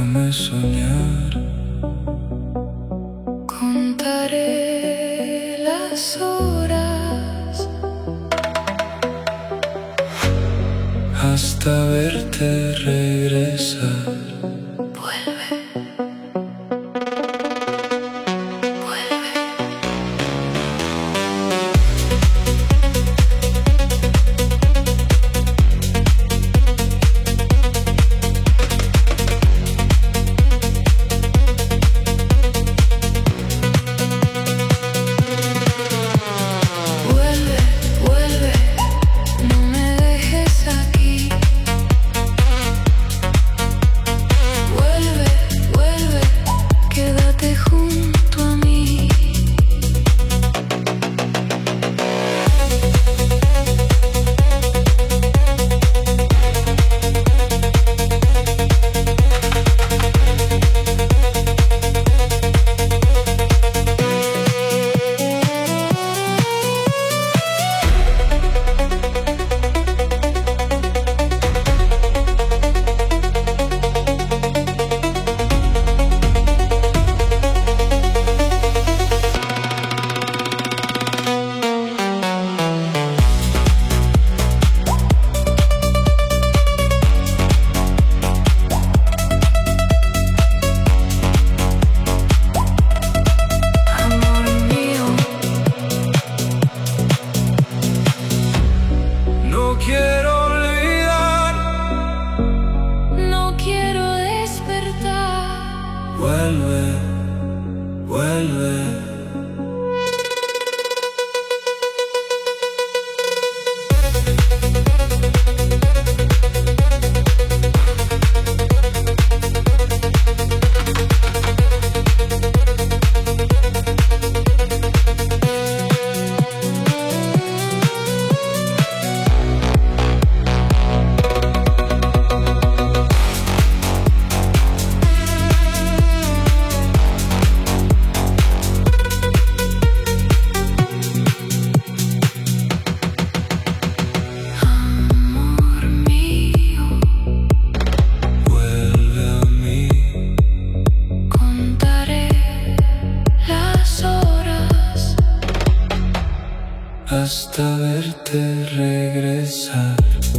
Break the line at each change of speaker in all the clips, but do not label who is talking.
déjame soñar.
Contaré las horas
hasta verte regresar.
Vuelve, vuelve. Vuelve, vuelve, no me dejes aquí. Vuelve, vuelve, quédate junto a mí. Amor mío,
No quiero olvidar.
no quiero despertar.
Vuelve, vuelve.
Amor mío,
Vuelve a mí.
contaré las horas
Hasta verte regresar.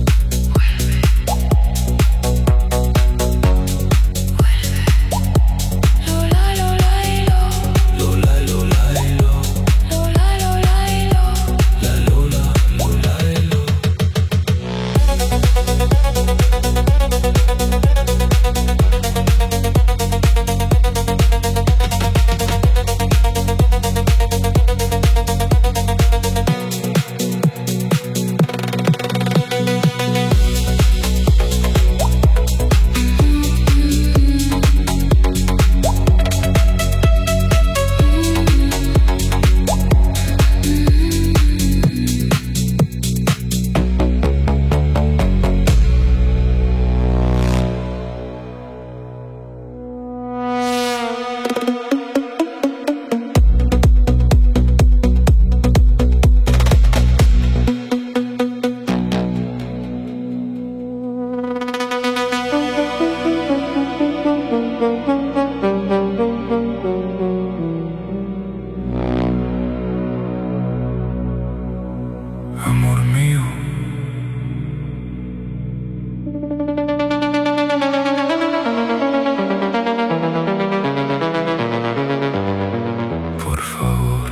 Lola, Lola y lo,
Lola, Lola, y lo.
Lola, Lola y lo.
La Lola, Lola, y lo. Amor mío, por favor.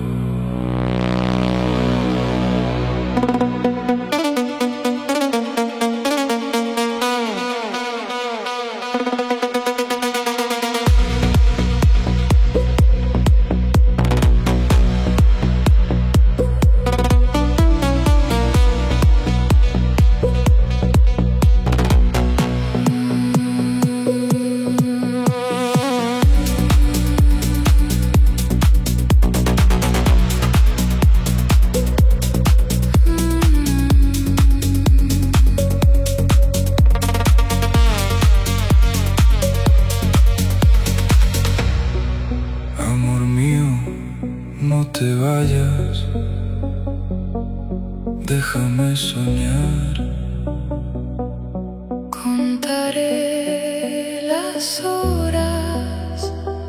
déjame soñar.
Contaré las horas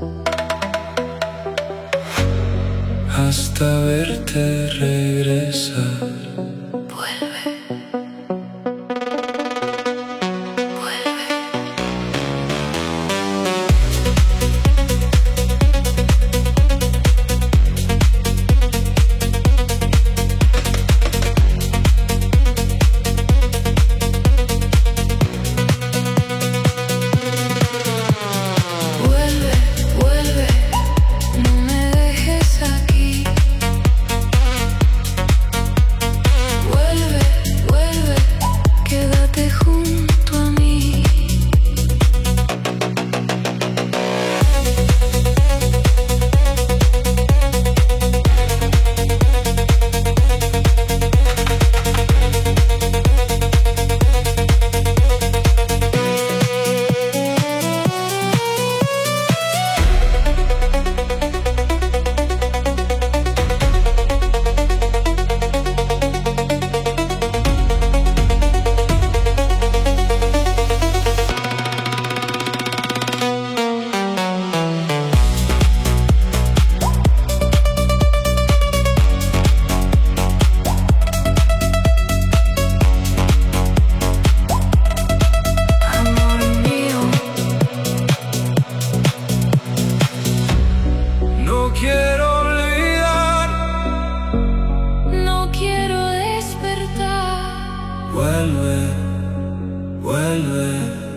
hasta verte regresar.
vuelve, vuelve. Vuelve, vuelve, no me dejes aquí. Vuelve, vuelve, quédate junto a mí. Amor mío,
No quiero olvidar.
no quiero despertar.
Vuelve, vuelve.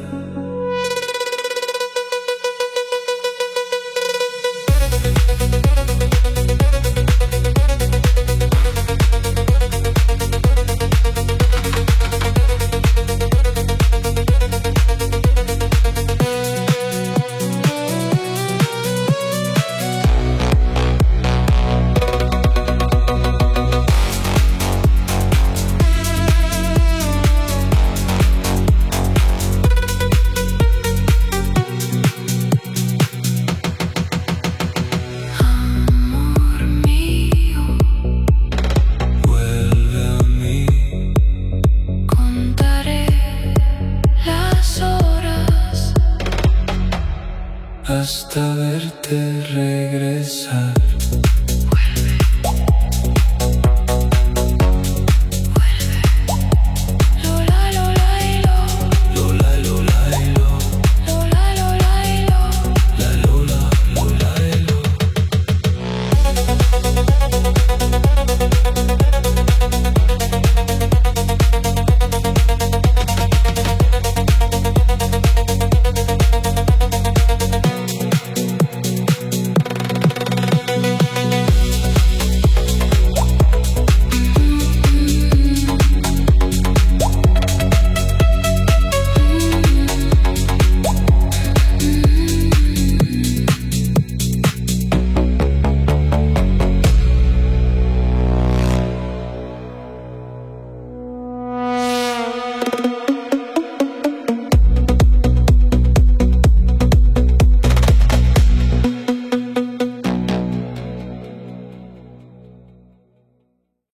Amor mío,
Vuelve a mí.
contaré las horas
Hasta verte regresar.
vuelve.